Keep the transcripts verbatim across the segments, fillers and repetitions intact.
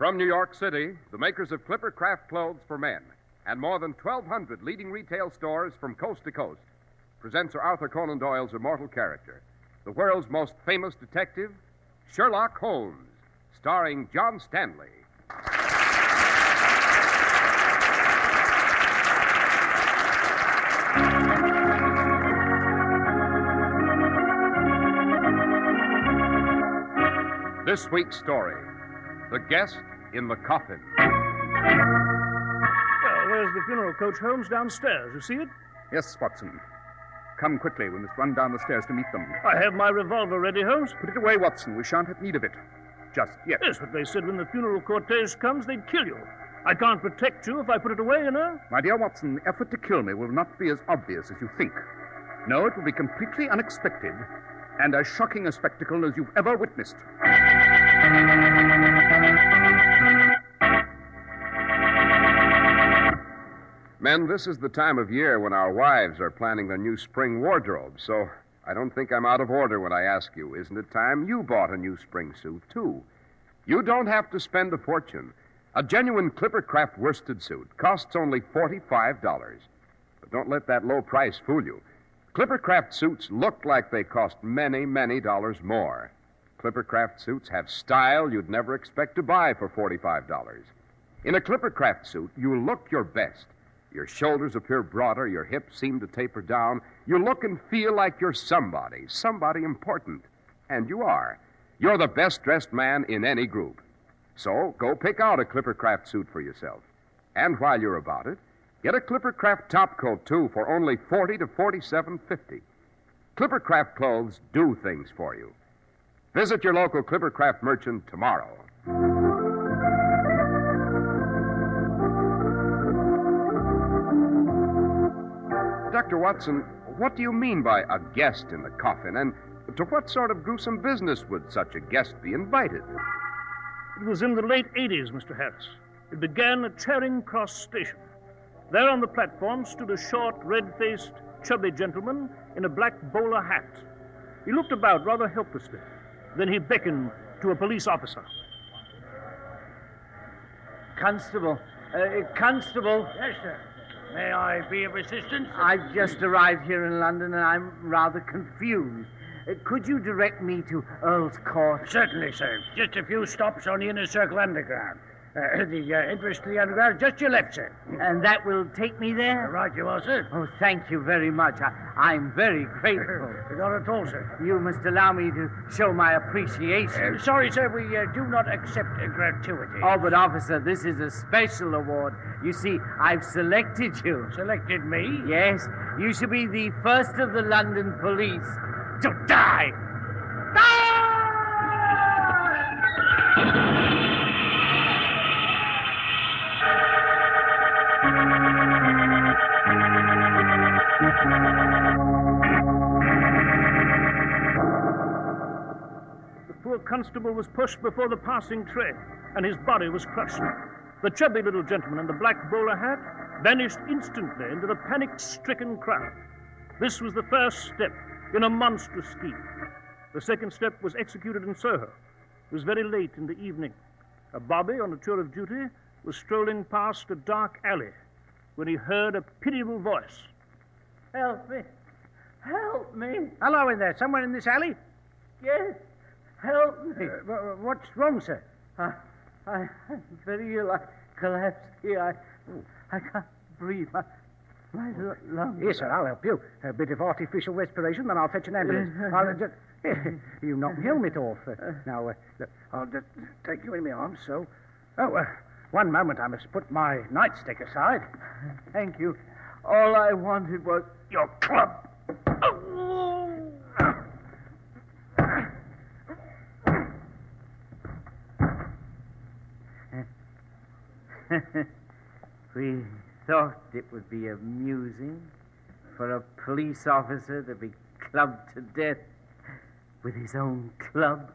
From New York City, the makers of Clipper Craft Clothes for Men and more than twelve hundred leading retail stores from coast to coast present Sir Arthur Conan Doyle's immortal character, the world's most famous detective, Sherlock Holmes, starring John Stanley. This week's story, The Guest in the Coffin. Well, there's the funeral coach, Holmes, downstairs. You see it? Yes, Watson. Come quickly. We must run down the stairs to meet them. I have my revolver ready, Holmes. Put it away, Watson. We shan't have need of it. Just yet. Yes, but they said when the funeral cortege comes, they'd kill you. I can't protect you if I put it away, you know. My dear Watson, the effort to kill me will not be as obvious as you think. No, it will be completely unexpected and as shocking a spectacle as you've ever witnessed. Men, this is the time of year when our wives are planning their new spring wardrobe, so I don't think I'm out of order when I ask you, isn't it time you bought a new spring suit, too? You don't have to spend a fortune. A genuine Clippercraft worsted suit costs only forty-five dollars. But don't let that low price fool you. Clippercraft suits look like they cost many, many dollars more. Clippercraft suits have style you'd never expect to buy for forty-five dollars. In a Clippercraft suit, you look your best. Your shoulders appear broader, your hips seem to taper down. You look and feel like you're somebody, somebody important. And you are. You're the best-dressed man in any group. So go pick out a Clippercraft suit for yourself. And while you're about it, get a Clippercraft top coat, too, for only forty to forty-seven fifty. Clippercraft clothes do things for you. Visit your local Clippercraft merchant tomorrow. Doctor Watson, what do you mean by a guest in the coffin? And to what sort of gruesome business would such a guest be invited? It was in the late eighties, Mister Harris. It began at Charing Cross Station. There on the platform stood a short, red-faced, chubby gentleman in a black bowler hat. He looked about rather helplessly. Then he beckoned to a police officer. Constable. Uh, Constable. Yes, sir. May I be of assistance? I've just arrived here in London and I'm rather confused. Uh, could you direct me to Earl's Court? Certainly, sir. Just a few stops on the Inner Circle Underground. Uh, the uh, entrance to the Underground is just your left, sir. And that will take me there? Right you are, sir. Oh, thank you very much. I, I'm very grateful. Not at all, sir. You must allow me to show my appreciation. Uh, sorry, sir, we uh, do not accept a gratuity. Oh, but officer, this is a special award. You see, I've selected you. Selected me? Yes. You shall be the first of the London police to die. Die! The poor constable was pushed before the passing train, and his body was crushed. The chubby little gentleman in the black bowler hat vanished instantly into the panic-stricken crowd. This was the first step in a monstrous scheme. The second step was executed in Soho. It was very late in the evening. A bobby on a tour of duty was strolling past a dark alley when he heard a pitiable voice. Help me. Help me. Hello in there. Somewhere in this alley? Yes. Help me. Uh, what's wrong, sir? I, I, I'm very ill. I collapsed here. I, I can't breathe. My, my lungs. Yes, sir, I'll help you. A bit of artificial respiration, then I'll fetch an ambulance. I'll uh, just... You knocked my helmet off. Uh, now, uh, look, I'll just take you in my arms, so... Oh, uh, one moment. I must put my nightstick aside. Thank you. All I wanted was... Your club. We thought it would be amusing for a police officer to be clubbed to death with his own club.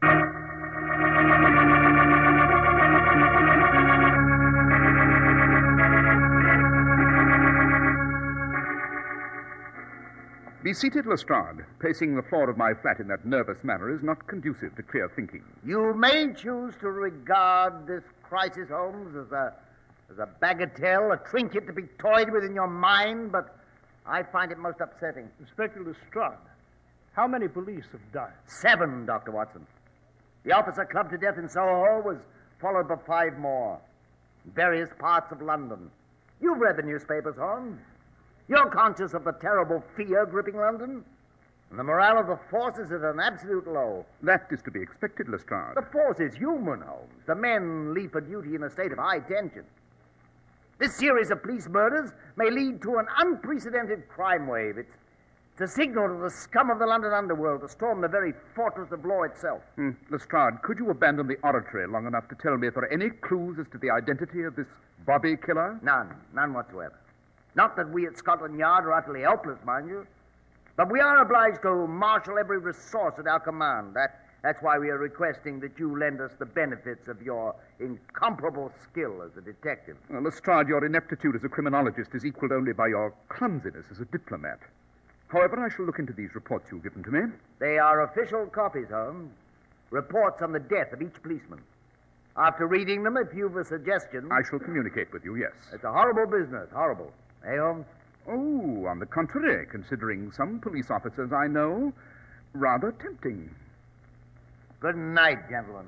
Be seated, Lestrade. Pacing the floor of my flat in that nervous manner is not conducive to clear thinking. You may choose to regard this crisis, Holmes, as a, as a bagatelle, a trinket to be toyed with in your mind, but I find it most upsetting. Inspector Lestrade, how many police have died? Seven, Doctor Watson. The officer clubbed to death in Soho was followed by five more in various parts of London. You've read the newspapers, Holmes. You're conscious of the terrible fear gripping London. And the morale of the force is at an absolute low. That is to be expected, Lestrade. The force is human, Holmes. The men leave for duty in a state of high tension. This series of police murders may lead to an unprecedented crime wave. It's, it's a signal to the scum of the London underworld to storm the very fortress of law itself. Hmm. Lestrade, could you abandon the oratory long enough to tell me if there are any clues as to the identity of this Bobby killer? None. None whatsoever. Not that we at Scotland Yard are utterly helpless, mind you. But we are obliged to marshal every resource at our command. That, that's why we are requesting that you lend us the benefits of your incomparable skill as a detective. Well, Lestrade, your ineptitude as a criminologist is equaled only by your clumsiness as a diplomat. However, I shall look into these reports you've given to me. They are official copies, Holmes. Reports on the death of each policeman. After reading them, if you've a suggestion... I shall communicate with you, yes. It's a horrible business, horrible. Eh, Holmes? Oh, on the contrary, considering some police officers I know, rather tempting. Good night, gentlemen.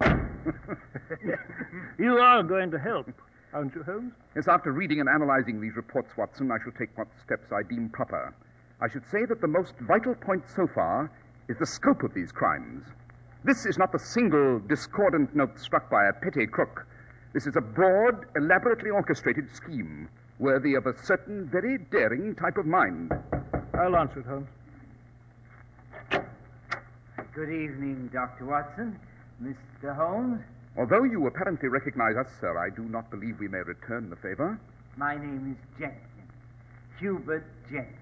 You are going to help, aren't you, Holmes? Yes, after reading and analyzing these reports, Watson, I shall take what steps I deem proper. I should say that the most vital point so far is the scope of these crimes. This is not the single discordant note struck by a petty crook. This is a broad, elaborately orchestrated scheme, worthy of a certain very daring type of mind. I'll answer it, Holmes. Good evening, Doctor Watson. Mister Holmes. Although you apparently recognize us, sir, I do not believe we may return the favor. My name is Jenkins. Hubert Jenkins.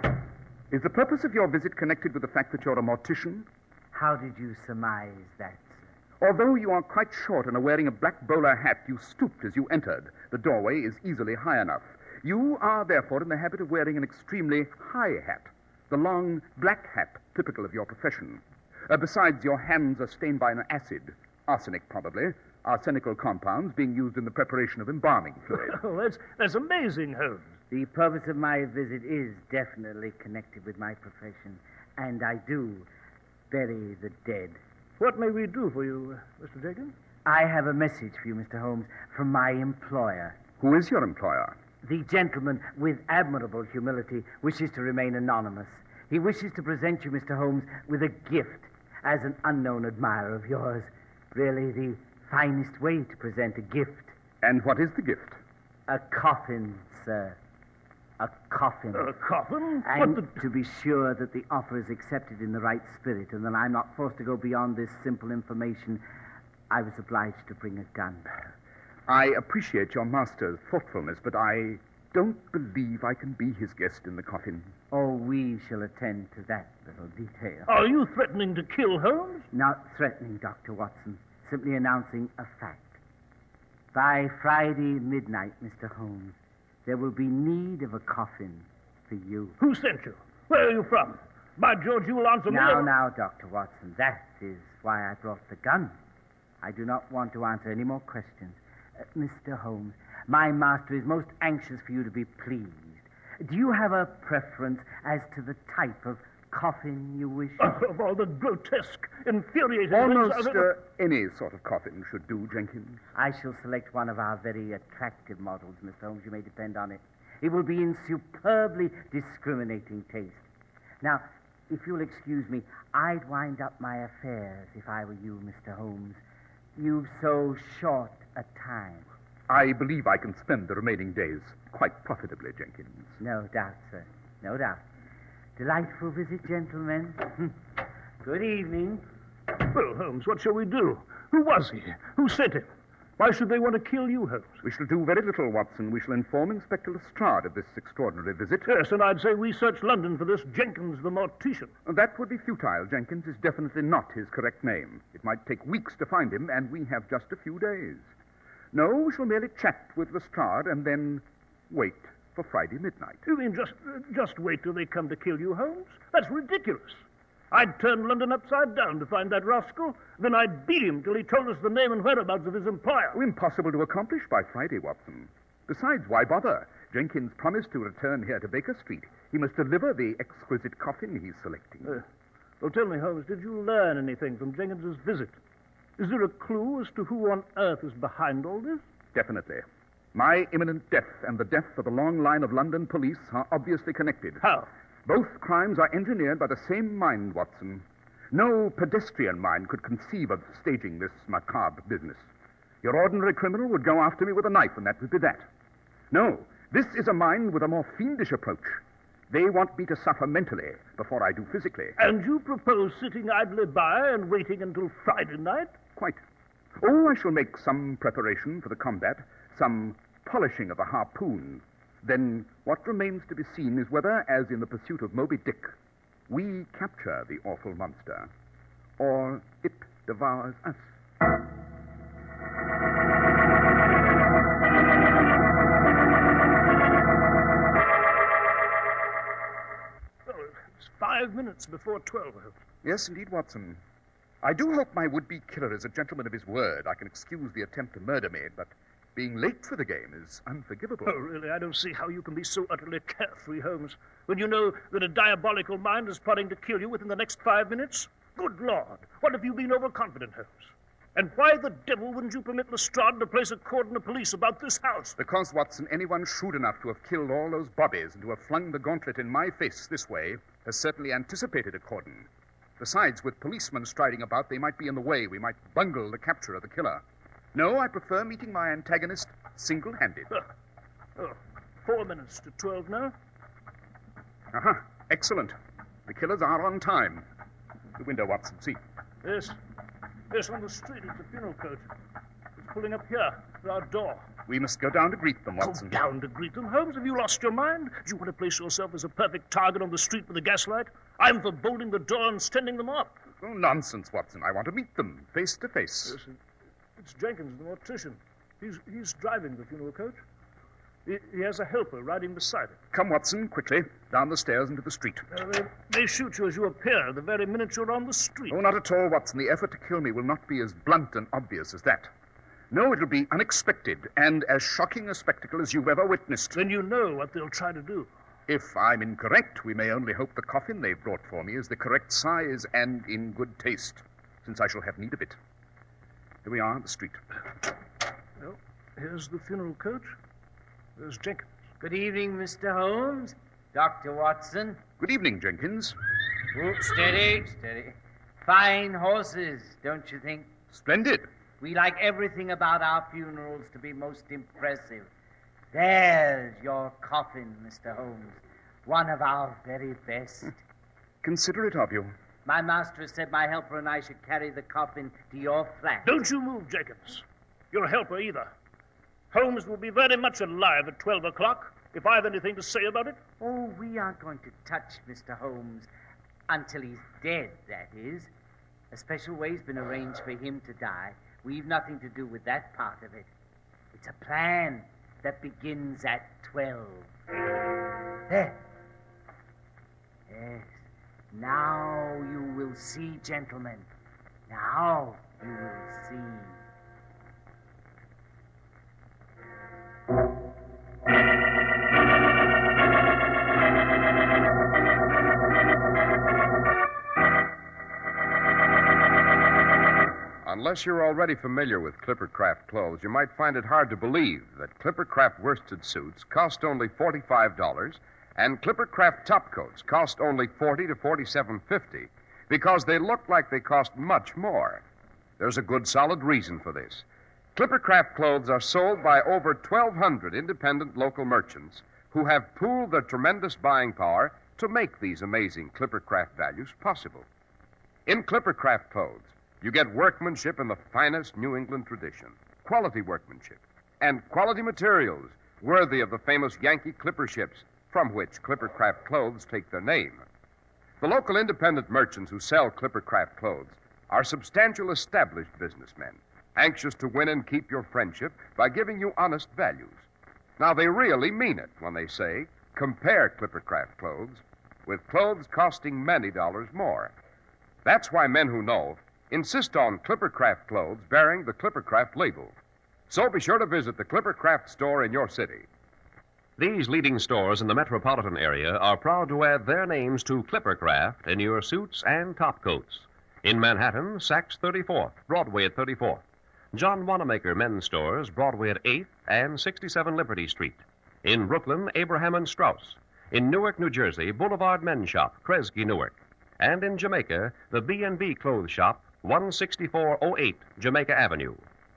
Is the purpose of your visit connected with the fact that you're a mortician? How did you surmise that, sir? Although you are quite short and are wearing a black bowler hat, you stooped as you entered. The doorway is easily high enough. You are, therefore, in the habit of wearing an extremely high hat, the long black hat typical of your profession. Uh, besides, your hands are stained by an acid, arsenic probably, arsenical compounds being used in the preparation of embalming fluid. Oh, that's, that's amazing, Holmes. The purpose of my visit is definitely connected with my profession, and I do bury the dead. What may we do for you, uh, Mister Jenkins? I have a message for you, Mister Holmes, from my employer. Who is your employer? The gentleman, with admirable humility, wishes to remain anonymous. He wishes to present you, Mister Holmes, with a gift as an unknown admirer of yours. Really the finest way to present a gift. And what is the gift? A coffin, sir. A coffin. A coffin? And What the... to be sure that the offer is accepted in the right spirit and that I'm not forced to go beyond this simple information, I was obliged to bring a gun. I appreciate your master's thoughtfulness, but I don't believe I can be his guest in the coffin. Oh, we shall attend to that little detail. Are you threatening to kill Holmes? Not threatening, Doctor Watson. Simply announcing a fact. By Friday midnight, Mister Holmes, there will be need of a coffin for you. Who sent you? Where are you from? By George, you will answer me. Now, now, Doctor Watson, that is why I brought the gun. I do not want to answer any more questions. Uh, Mister Holmes, my master is most anxious for you to be pleased. Do you have a preference as to the type of coffin you wish? Of all the grotesque, infuriating... Almost things I've uh, ever- any sort of coffin should do, Jenkins. I shall select one of our very attractive models, Mister Holmes. You may depend on it. It will be in superbly discriminating taste. Now, if you'll excuse me, I'd wind up my affairs if I were you, Mister Holmes. You've so short a time. I believe I can spend the remaining days quite profitably, Jenkins. No doubt, sir. No doubt. Delightful visit, gentlemen. Good evening. Well, Holmes, what shall we do? Who was he? Who sent him? Why should they want to kill you, Holmes? We shall do very little, Watson. We shall inform Inspector Lestrade of this extraordinary visit. Yes, and I'd say we search London for this Jenkins the mortician. That would be futile. Jenkins is definitely not his correct name. It might take weeks to find him, and we have just a few days. No, we shall merely chat with Lestrade and then wait for Friday midnight. You mean just, uh, just wait till they come to kill you, Holmes? That's ridiculous. I'd turn London upside down to find that rascal. Then I'd beat him till he told us the name and whereabouts of his employer. Impossible to accomplish by Friday, Watson. Besides, why bother? Jenkins promised to return here to Baker Street. He must deliver the exquisite coffin he's selecting. Uh, well, tell me, Holmes, did you learn anything from Jenkins's visit? Is there a clue as to who on earth is behind all this? Definitely. My imminent death and the death of a long line of London police are obviously connected. How? Both crimes are engineered by the same mind, Watson. No pedestrian mind could conceive of staging this macabre business. Your ordinary criminal would go after me with a knife, and that would be that. No, this is a mind with a more fiendish approach. They want me to suffer mentally before I do physically. And you propose sitting idly by and waiting until Friday night? Quite. Oh, I shall make some preparation for the combat, some polishing of the harpoon. Then what remains to be seen is whether, as in the pursuit of Moby Dick, we capture the awful monster, or it devours us. Oh, it's five minutes before twelve. Yes, indeed, Watson. I do hope my would-be killer is a gentleman of his word. I can excuse the attempt to murder me, but being late for the game is unforgivable. Oh, really? I don't see how you can be so utterly carefree, Holmes, when you know that a diabolical mind is plotting to kill you within the next five minutes. Good Lord, what have you been overconfident, Holmes? And why the devil wouldn't you permit Lestrade to place a cordon of police about this house? Because, Watson, anyone shrewd enough to have killed all those bobbies and to have flung the gauntlet in my face this way has certainly anticipated a cordon. Besides, with policemen striding about, they might be in the way. We might bungle the capture of the killer. No, I prefer meeting my antagonist single-handed. Oh, oh, four minutes to twelve now. Uh-huh. Excellent. The killers are on time. The window, Watson. See. Yes. Yes, on the street. It's a funeral coach. It's pulling up here at our door. We must go down to greet them, Watson. Go down to greet them, Holmes? Have you lost your mind? Do you want to place yourself as a perfect target on the street with a gaslight? I'm for bolting the door and standing them up. Oh, nonsense, Watson. I want to meet them, face to face. Yes, it's Jenkins, the mortician. He's, he's driving the funeral coach. He, he has a helper riding beside it. Come, Watson, quickly. Down the stairs into the street. Uh, they, they shoot you as you appear the very minute you're on the street. Oh, not at all, Watson. The effort to kill me will not be as blunt and obvious as that. No, it'll be unexpected and as shocking a spectacle as you've ever witnessed. Then you know what they'll try to do. If I'm incorrect, we may only hope the coffin they've brought for me is the correct size and in good taste, since I shall have need of it. Here we are on the street. Well, here's the funeral coach. There's Jenkins. Good evening, Mister Holmes. Doctor Watson. Good evening, Jenkins. Oh, steady, steady. Fine horses, don't you think? Splendid. We like everything about our funerals to be most impressive. There's your coffin, Mister Holmes. One of our very best. Considerate of you. My master said my helper and I should carry the coffin to your flat. Don't you move, Jenkins. Your helper either. Holmes will be very much alive at twelve o'clock if I have anything to say about it. Oh, we aren't going to touch Mister Holmes until he's dead, that is. A special way's been arranged for him to die. We've nothing to do with that part of it. It's a plan that begins at twelve. There. Yes. Now you will see, gentlemen. Now you will see. Unless you're already familiar with Clippercraft clothes, you might find it hard to believe that Clippercraft worsted suits cost only forty-five dollars and Clippercraft topcoats cost only forty to forty-seven fifty because they look like they cost much more. There's a good solid reason for this. Clippercraft clothes are sold by over twelve hundred independent local merchants who have pooled their tremendous buying power to make these amazing Clippercraft values possible. In Clippercraft clothes, you get workmanship in the finest New England tradition, quality workmanship, and quality materials worthy of the famous Yankee clipper ships from which Clippercraft clothes take their name. The local independent merchants who sell Clippercraft clothes are substantial established businessmen, anxious to win and keep your friendship by giving you honest values. Now, they really mean it when they say, compare Clippercraft clothes with clothes costing many dollars more. That's why men who know insist on Clippercraft clothes bearing the Clippercraft label. So be sure to visit the Clippercraft store in your city. These leading stores in the metropolitan area are proud to add their names to Clippercraft in your suits and top coats. In Manhattan, Saks thirty-fourth, Broadway at thirty-fourth. John Wanamaker Men's Stores, Broadway at eighth and sixty-seven Liberty Street. In Brooklyn, Abraham and Strauss. In Newark, New Jersey, Boulevard Men's Shop, Kresge, Newark. And in Jamaica, the B and B Clothes Shop, one sixty-four oh eight Jamaica Avenue.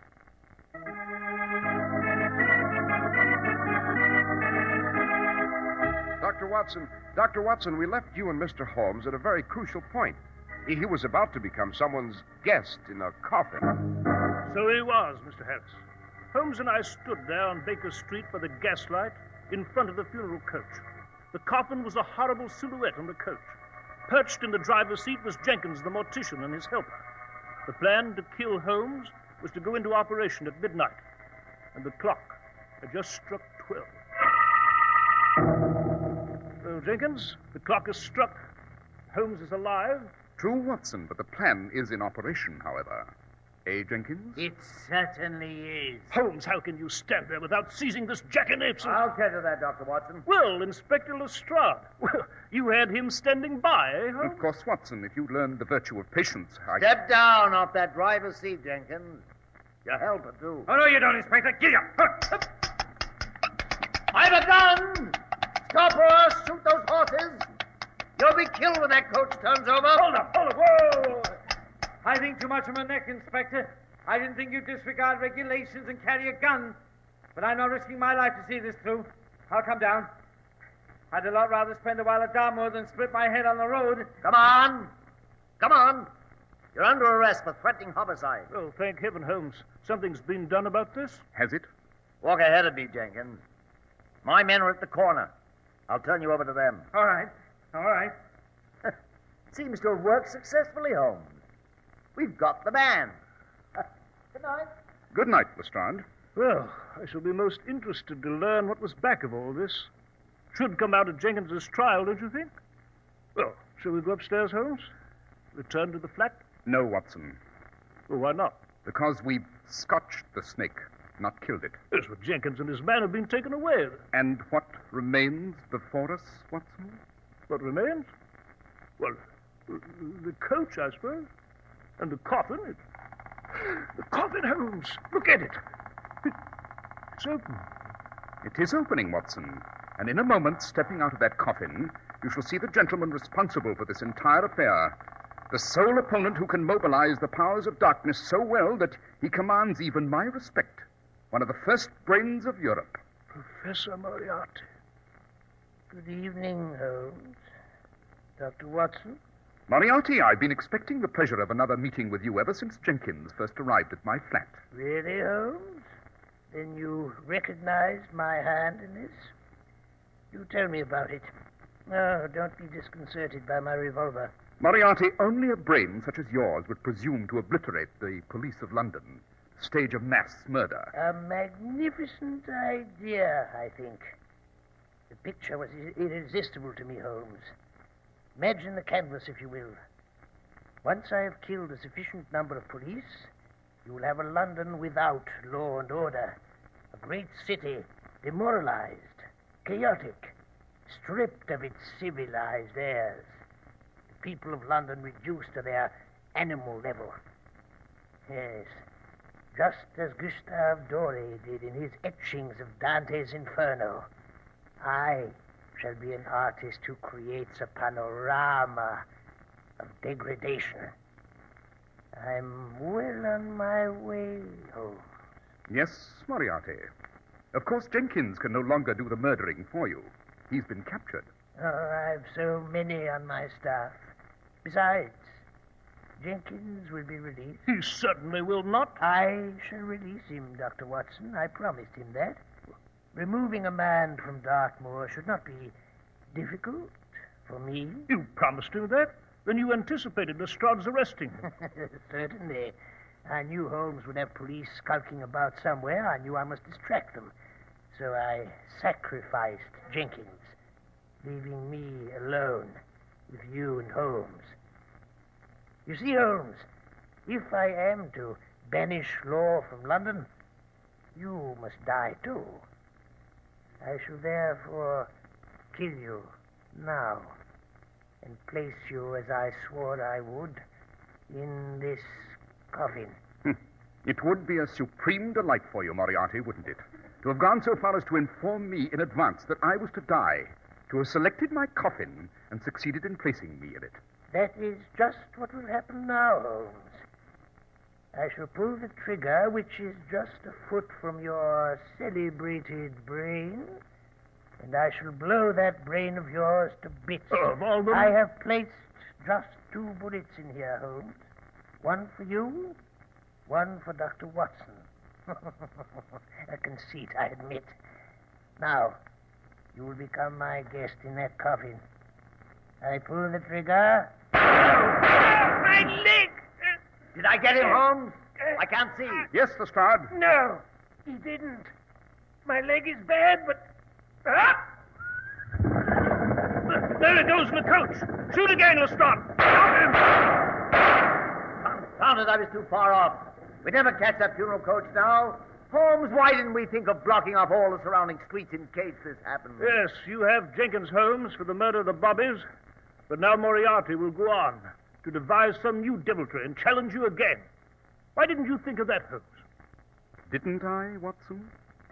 Doctor Watson, Doctor Watson, we left you and Mister Holmes at a very crucial point. He, he was about to become someone's guest in a coffin. So he was, Mister Harris. Holmes and I stood there on Baker Street by the gaslight in front of the funeral coach. The coffin was a horrible silhouette on the coach. Perched in the driver's seat was Jenkins, the mortician, and his helper. The plan to kill Holmes was to go into operation at midnight, and the clock had just struck twelve. Well, Jenkins, the clock has struck. Holmes is alive. True, Watson, but the plan is in operation, however. Eh, Jenkins? It certainly is. Holmes, how can you stand there without seizing this jackanapes? And... I'll tell you that, Doctor Watson. Well, Inspector Lestrade. Well, you had him standing by, eh, Holmes? Of course, Watson, if you'd learned the virtue of patience, I... Step down off that driver's seat, Jenkins. Your helper, too. Oh, no, you don't, Inspector. Get up. I've a gun! Stop or shoot those horses! You'll be killed when that coach turns over. Hold up, hold up. Whoa! I think too much of my neck, Inspector. I didn't think you'd disregard regulations and carry a gun. But I'm not risking my life to see this through. I'll come down. I'd a lot rather spend a while at Dartmoor than split my head on the road. Come on. Come on. You're under arrest for threatening homicide. Oh, thank heaven, Holmes. Something's been done about this. Has it? Walk ahead of me, Jenkins. My men are at the corner. I'll turn you over to them. All right. All right. Seems to have worked successfully, Holmes. We've got the man. Good night. Good night, Lestrade. Well, I shall be most interested to learn what was back of all this. Should come out of Jenkins's trial, don't you think? Well, shall we go upstairs, Holmes? Return to the flat? No, Watson. Well, why not? Because we've scotched the snake, not killed it. Yes, but Jenkins and his man have been taken away. And what remains before us, Watson? What remains? Well, the coach, I suppose. And the coffin. It, the coffin, Holmes. Look at it. it. It's open. It is opening, Watson. And in a moment, stepping out of that coffin, you shall see the gentleman responsible for this entire affair. The sole opponent who can mobilize the powers of darkness so well that he commands even my respect. One of the first brains of Europe. Professor Moriarty. Good evening, Holmes. Doctor Watson? Moriarty, I've been expecting the pleasure of another meeting with you ever since Jenkins first arrived at my flat. Really, Holmes? Then you recognized my hand in this? You tell me about it. No, don't be disconcerted by my revolver. Moriarty, only a brain such as yours would presume to obliterate the police of London, stage of mass murder. A magnificent idea, I think. The picture was irresistible to me, Holmes. Imagine the canvas, if you will. Once I have killed a sufficient number of police, you will have a London without law and order. A great city, demoralized, chaotic, stripped of its civilized airs. The people of London reduced to their animal level. Yes, just as Gustave Doré did in his etchings of Dante's Inferno. I shall be an artist who creates a panorama of degradation. I'm well on my way, Holmes. Yes, Moriarty. Of course, Jenkins can no longer do the murdering for you. He's been captured. Oh, I've so many on my staff. Besides, Jenkins will be released. He certainly will not. I shall release him, Doctor Watson. I promised him that. Removing a man from Dartmoor should not be difficult for me. You promised him that? Then you anticipated Lestrade's arresting him. Certainly. I knew Holmes would have police skulking about somewhere. I knew I must distract them. So I sacrificed Jenkins, leaving me alone with you and Holmes. You see, Holmes, if I am to banish law from London, you must die too. I shall therefore kill you now and place you, as I swore I would, in this coffin. It would be a supreme delight for you, Moriarty, wouldn't it? To have gone so far as to inform me in advance that I was to die, to have selected my coffin and succeeded in placing me in it. That is just what will happen now, Holmes. I shall pull the trigger, which is just a foot from your celebrated brain, and I shall blow that brain of yours to bits. Oh, of all the... I have placed just two bullets in here, Holmes. One for you, one for Doctor Watson. A conceit, I admit. Now, you will become my guest in that coffin. I pull the trigger. My leg! Did I get him, Holmes? I can't see. Yes, Lestrade. No, he didn't. My leg is bad, but... Ah! There it goes in the coach. Shoot again, Lestrade. Found it, I was too far off. We'd never catch that funeral coach now. Holmes, why didn't we think of blocking off all the surrounding streets in case this happened? Yes, you have Jenkins Holmes for the murder of the Bobbies, but now Moriarty will go on to devise some new deviltry and challenge you again. Why didn't you think of that, Holmes? Didn't I, Watson?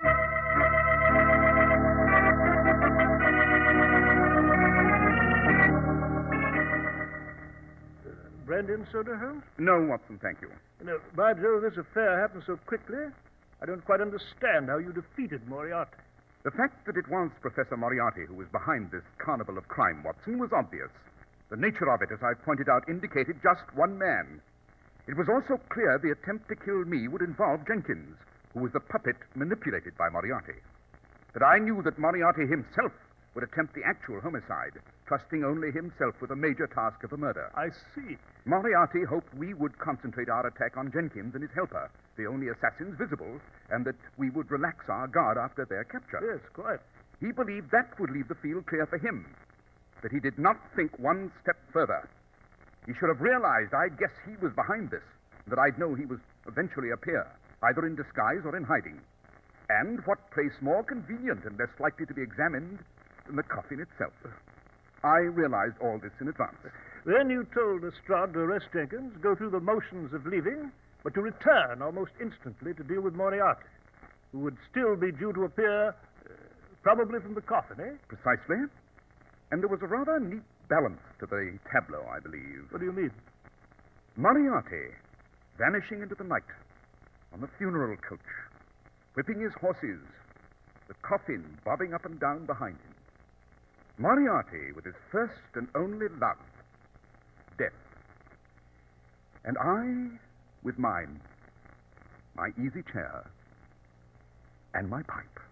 Brandy and soda, Holmes? No, Watson, thank you. You know, by Jove, this affair happened so quickly, I don't quite understand how you defeated Moriarty. The fact that it was Professor Moriarty who was behind this carnival of crime, Watson, was obvious. The nature of it, as I pointed out, indicated just one man. It was also clear the attempt to kill me would involve Jenkins, who was the puppet manipulated by Moriarty. But I knew that Moriarty himself would attempt the actual homicide, trusting only himself with the major task of the murder. I see. Moriarty hoped we would concentrate our attack on Jenkins and his helper, the only assassins visible, and that we would relax our guard after their capture. Yes, quite. He believed that would leave the field clear for him, but he did not think one step further. He should have realized I'd guess he was behind this, that I'd know he would eventually appear, either in disguise or in hiding. And what place more convenient and less likely to be examined than the coffin itself? I realized all this in advance. Then you told Lestrade to arrest Jenkins, go through the motions of leaving, but to return almost instantly to deal with Moriarty, who would still be due to appear, uh, probably from the coffin, eh? Precisely. And there was a rather neat balance to the tableau, I believe. What do you mean? Moriarty vanishing into the night on the funeral coach, whipping his horses, the coffin bobbing up and down behind him. Moriarty with his first and only love, death. And I with mine, my easy chair, and my pipe.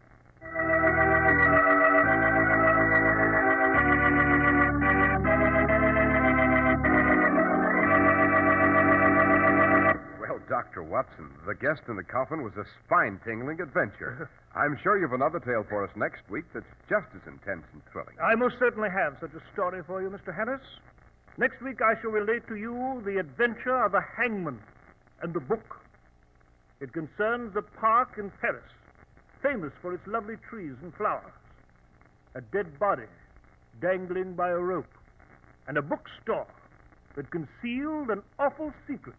Well, Doctor Watson, the guest in the coffin was a spine-tingling adventure. I'm sure you've another tale for us next week that's just as intense and thrilling. I most certainly have such a story for you, Mister Harris. Next week I shall relate to you the adventure of the hangman and the book. It concerns a park in Paris, famous for its lovely trees and flowers, a dead body dangling by a rope, and a bookstore that concealed an awful secret.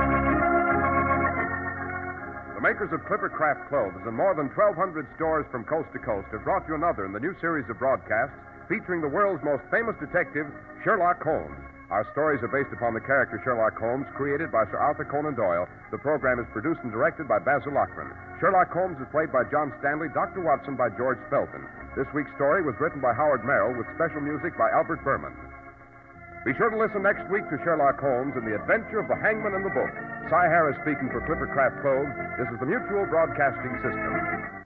The makers of Clipper Craft clothes and more than twelve hundred stores from coast to coast have brought you another in the new series of broadcasts featuring the world's most famous detective, Sherlock Holmes. Our stories are based upon the character Sherlock Holmes, created by Sir Arthur Conan Doyle. The program is produced and directed by Basil Lockman. Sherlock Holmes is played by John Stanley, Doctor Watson by George Spelton. This week's story was written by Howard Merrill with special music by Albert Berman. Be sure to listen next week to Sherlock Holmes and the Adventure of the Hangman and the Book. Cy Harris speaking for Clipper Craft Clothes. This is the Mutual Broadcasting System.